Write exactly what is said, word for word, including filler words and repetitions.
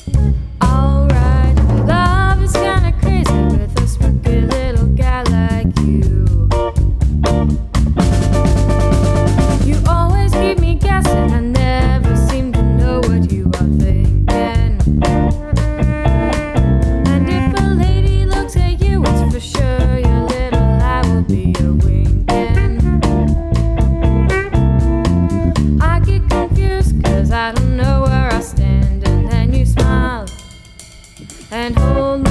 Alright, love is kinda crazy with a spooky little guy like you. You always keep me guessing, I never seem to know what you are thinking. And if a lady looks at you, it's for sure your little eye will be a winking. I get confused cause I don't know where I stand, and then you smile and hold